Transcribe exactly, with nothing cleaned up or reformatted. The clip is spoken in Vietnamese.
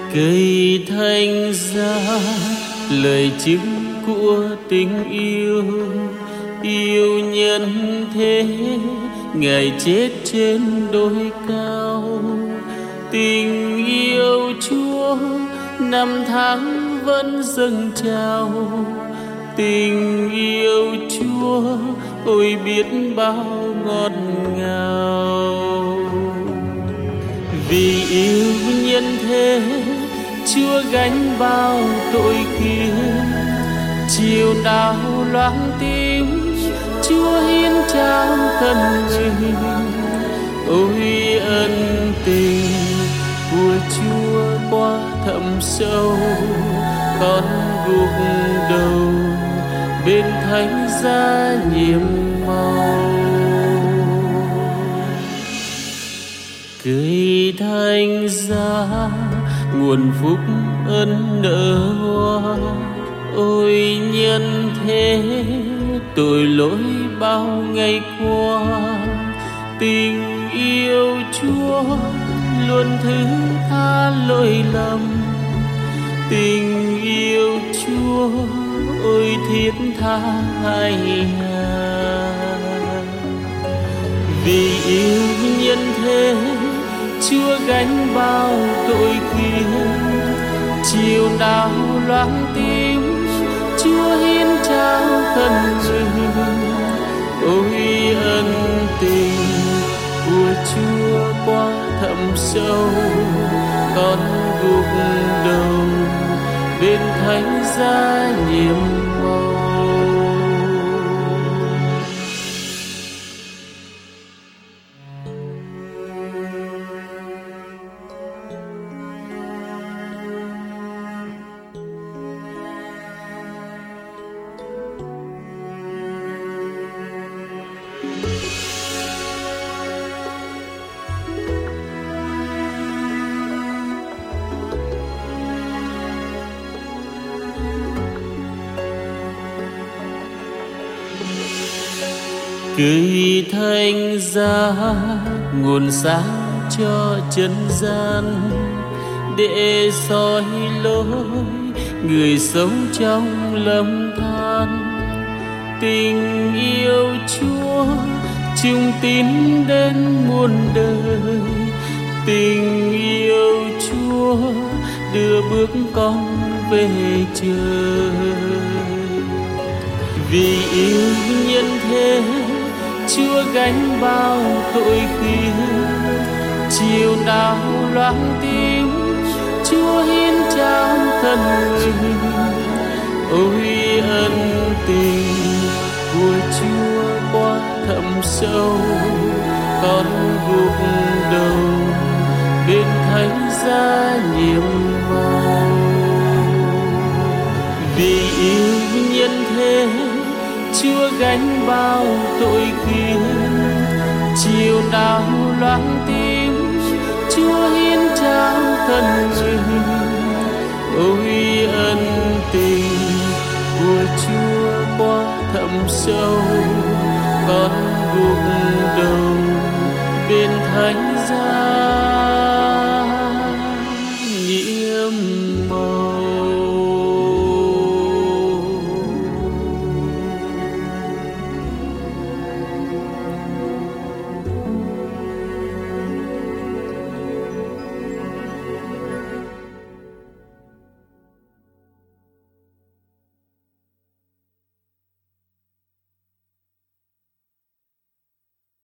Cây thành ra lời chứng của tình yêu, yêu nhân thế ngày chết trên đồi cao. Tình yêu Chúa năm tháng vẫn dâng trào, tình yêu Chúa ôi biết bao ngọt ngào. Vì yêu nhân thế Chúa gánh bao tội kia, chiều nào loáng tim Chúa hiến trao thân mình. Ôi ân tình của Chúa quá thẳm sâu, con gục đầu bên thánh giá nhiệm màu. Cây thánh giá nguồn phúc ân nở hoa, ôi nhân thế tội lỗi bao ngày qua. Tình yêu Chúa luôn thứ tha lỗi lầm, tình yêu Chúa ôi thiết tha hay hà. Vì yêu nhân thế Chúa gánh bao tội kia, chiều nào loáng tim Chúa hiến trao thân mình. Ôi ân tình của Chúa quá thẳm sâu, con gục đầu bên thánh giá nhiệm màu. Cây thánh giá nguồn sáng cho chân gian, để soi lối người sống trong lầm than. Tình yêu Chúa chung tín đến muôn đời, tình yêu Chúa đưa bước con về trời. Vì yêu nhân thế Chúa gánh bao tội kia, chiều nào loáng tim Chúa hiến trao thân mình. Ôi ân tình của Chúa quá thẳm sâu, con gục đầu bên thánh giá nhiệm màu. Vì yêu nhân thế Chúa gánh bao tội kia, chiều nào loáng tim Chúa hiến trao thân mình. Ôi ân tình của Chúa quá thẳm sâu, con gục đầu